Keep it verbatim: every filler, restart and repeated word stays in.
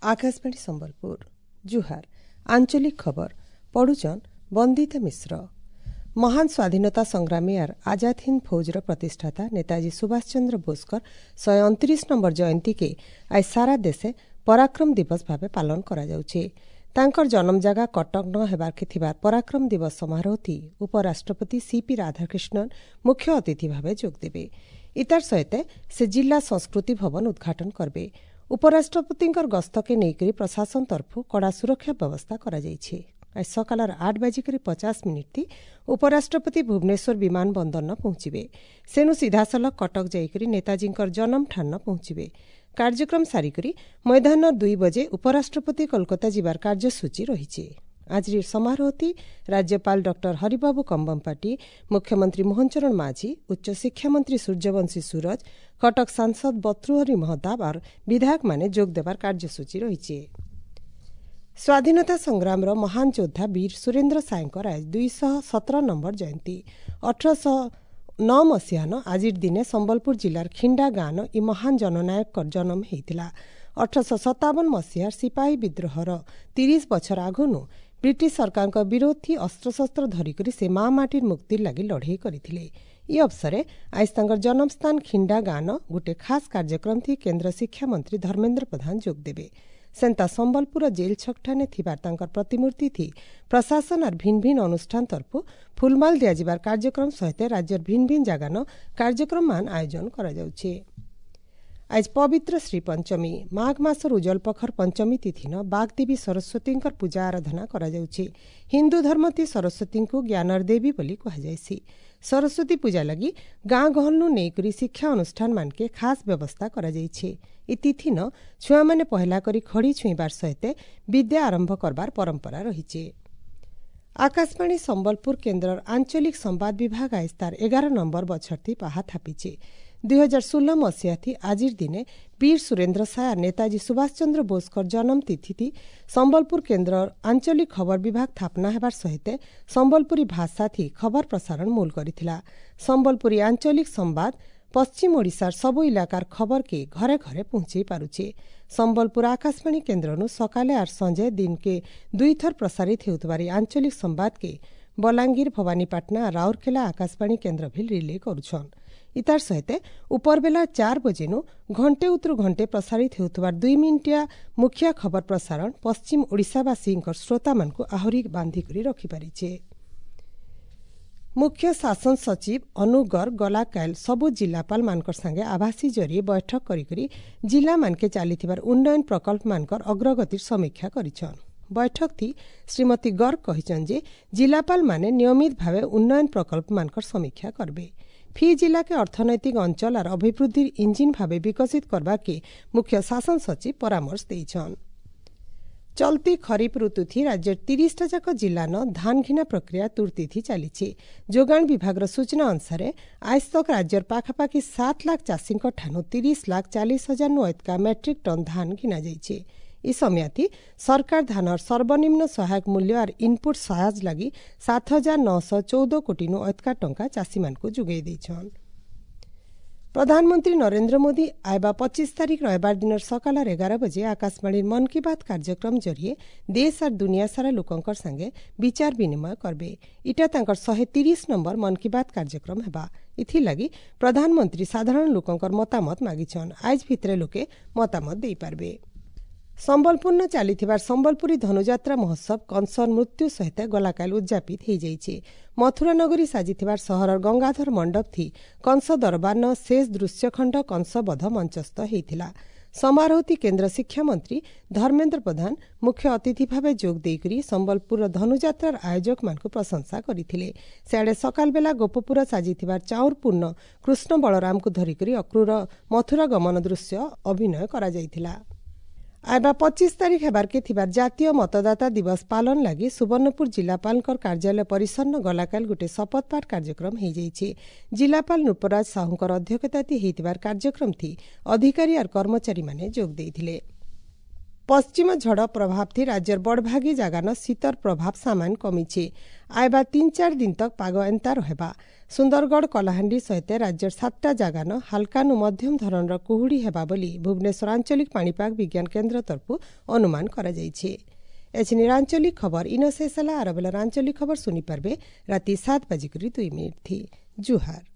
आकाशवाणी संबलपुर जुहार आंचलिक खबर पढ़ुचन बंदिता मिश्र। महान स्वाधीनता संग्रामी आर आजाद हिंद फौजर प्रतिष्ठाता नेताजी सुभाष चंद्र बोसकर शहे अंतरीश नंबर जयंती के आज सारा देशे पराक्रम दिवस भाव पालन करा जाउछे। तांकर जन्म जगह कटक न हेबार के थिबार पराक्रम दिवस समारोह थी उपराष्ट्रपति सीपी राधाकृष्णन मुख्य अतिथि भाव जोग देबे। इतार सहित से जिला संस्कृति भवन उद्घाटन करबे। उपराष्ट्रपति गस्त के नेकरी प्रशासन तरफु कड़ा सुरक्षा व्यवस्था करा जाइछे। आज सकाल आठ बाजिक पचास मिनिट थी उपराष्ट्रपति भुवनेश्वर विमान बंदर न पहुंचे। सेनु सीधासलख कटक जाइकरी नेताजी जन्म ठान न पहुंचे। कार्यक्रम सारिकरी मैदान दुई बजे उपराष्ट्रपति कोलकाता जिबार कार्यसूची रही। आज समारोह थी राज्यपाल डॉक्टर हरिबाबू कंबमपाटी, मुख्यमंत्री मोहनचरण माझी, उच्च शिक्षा मंत्री सूर्यवंशी सूरज, कटक सांसद बत्रुहरि महताब और विधायक माने जोग देवार कार्यसूची रही। स्वाधीनता संग्राम महान योद्धा वीर सुरेन्द्र सायंकर आज दुईश सतर नंबर जयंती। अठरश नौ मसीहान आज दिने संबलपुर जिलार खिंडा गाँव इ महान जननायक जन्म होता। अठरश सतावन मसीहार सिपाही विद्रोहर तीस बछर आगनु ब्रिटिश सरकार विरोध थी अस्त्रशस्त्र धरिकरी से माँ माटीर मुक्ति लगी लड़े करथिले। इ अवसरे आज तांकर जन्मस्थान खिंडा गाँव गोटे खास कार्यक्रम थी केन्द्र शिक्षा मंत्री धर्मेन्द्र प्रधान जोग देबे। सेंता संबलपुर जेल छकठाने थिबार तांकर प्रतिमूर्ति थी प्रशासन और भिन्न भिन्न अनुष्ठान तरफु फुलमाल दियाजिबार कार्यक्रम सहित राज्यर भिन्न भिन्न जगान कार्यक्रम मान आयोजन करा जाउछे। आज पवित्र श्री पंचमी माघ मासर उज्जवल पखर पंचमी तिथि न बागदेवी सरस्वती पूजा आराधना करा जाउछे। हिंदू धर्म ती सरस्वती को ज्ञानर देवी बोली कहा जायसी। सरस्वती पूजा लगी गाँ गहलनु नेकरी शिक्षा अनुष्ठान मान के खास व्यवस्था करा जाइछे। इ तिथि न छुआ माने पहला करी खड़ी छुईबार सहित विद्या आरंभ करबार परंपरा रहिछे। आकाशवाणी संबलपुर केन्द्र आंचलिक संवाद विभाग आज तार एगार नंबर बछरती पाहा थापिछे। दुई हजार षोलह मसीहा थी आजिर दिने वीर सुरेन्द्र साय नेताजी सुभाष चंद्र बोसकर जन्म तिथि थी संबलपुर केन्द्र आंचलिक खबर विभाग थापना हेबार सहित संबलपुरी भाषा थी खबर प्रसारण मूल करिथिला। संबलपुरी आंचलिक संवाद पश्चिम ओडिशार सबु इलाकार खबर के घरे घरे पहुंचे पारुछे। संबलपुर आकाशवाणी केन्द्रनु सकाले आर संजय दिन के दुई थर प्रसारित हेउतबारी आंचलिक संवाद के बलांगीर भवानीपाटना राउरकेला आकाशवाणी केन्द्र भी रिले करुछन। इतार सहित उपरबेला चार बजेनु घंटे उत्रु घंटे प्रसारित हेउतबार दुई मिनिटिया मुखिया खबर प्रसारण पश्चिम ओडिशावासी श्रोता मानकु आहुरी बांधिकरी रखिपारिछे। मुख्य शासन सचिव अनु गर्ग गला काल सबु जिलापाल मानकर संगे आभासी जरिए बैठक करिकरी जिला मानके चालिथिबार उन्नयन प्रकल्प मानकर अग्रगतिर समीक्षा करिछन। बैठक थी श्रीमती गर्ग कहिछन जे जिलापाल माने नियमित भावे उन्नयन प्रकल्प मानकर समीक्षा करबे। फी जिला के अर्थनैतिक अंचल और अभिवृद्धि इंजिन भावे विकसित करबा के मुख्य शासन सचिव परामर्श देइछन। चलती खरीफ ऋतु थी राज्य तीस टा जाक जिला न धान घिना प्रक्रिया तुर्ती थी चलीछे। जोगाण विभाग सूचना अनुसार आज तक राज्यर पाखापाखि सात लाख चाषी ठानु तीस लाख चालीस हजार नु एतका मेट्रिक टन धान घिना जाइछे। इ समय थी सरकार धानर सर्वनिम्न सहायक मूल्य और इनपुट सहाज लगी सात हजार नौ सौ चौदह कोटी नु एतका टंका चाषी मानकु जुगाई देइछन। प्रधानमंत्री नरेंद्र मोदी आयबा पच्चीस तारीख रविवार दिन सकाल एगार बजे आकाशवाणी मन की बात कार्यक्रम जरिए देश और दुनिया सारा लोकंकर संगे विचार विनिमय करबे। इटा तांकर शहे तीस नंबर मन की बात कार्यक्रम हेबा। इथि लगी प्रधानमंत्री साधारण लोकंकर मतामत मागिछन। आज भितरे लोके मतामत देई पारबे। संबलपुर न चालिथिबार संबलपुरी धनुजात्रा महोत्सव कंस मृत्यु सहित गलाकाल उद्यापित हो जाइछे। मथुरा नगरी साजिथिबार सहरर गंगाधर मंडप थी कंस दरबार न शेष दृश्यखंड कंसबध मंचस्थ होइथिला। समारोह थी केन्द्र शिक्षा मंत्री धर्मेन्द्र प्रधान मुख्य अतिथि भावे जोग देइकरी संबलपुर धनुजात्रार आयोजक मानकु प्रशंसा करिथिले। सियाडे सकाल बेला गोपपुर साजिथिबार चाउरपूर्ण कृष्ण बलराम को धरिकरी अक्रूर मथुरा गमन दृश्य अभिनय करा जाइथिला। आयबा पच्चीस तारीख हेबार के थिबार जातीय मतदाता दिवस पालन लगी सुवर्णपुर जिलापाल कार्यालय परिसर न गलाकाल गोटे शपथपाठ कार्यक्रम हो जाइछे। जिलापाल नृपराज साहूकर अध्यक्षता होइतिबार कार्यक्रम थी अधिकारी और कर्मचारी माने जोग देइथिले। पश्चिम झड़ प्रभाव थी राज्यर बड़भागी जगान शीतर प्रभाव सामान कमी आयबा तीन चार दिन तक पाग एंता रहबा। सुंदरगढ़ कलाहांडी सहित राज्यर सातटा जगान हालकानु मध्यम धरणर कुहुड़ी हेबा बोली भुवनेश्वर आंचलिक पाणीपाग विज्ञान केन्द्र तरफु अनुमान करा जाइछे। एछिनी आंचलिक खबर इन शेष आर बेलार आंचलिक खबर सुनी पारबे राति सात बजिकरी दुई मिनिट थी। जुहार।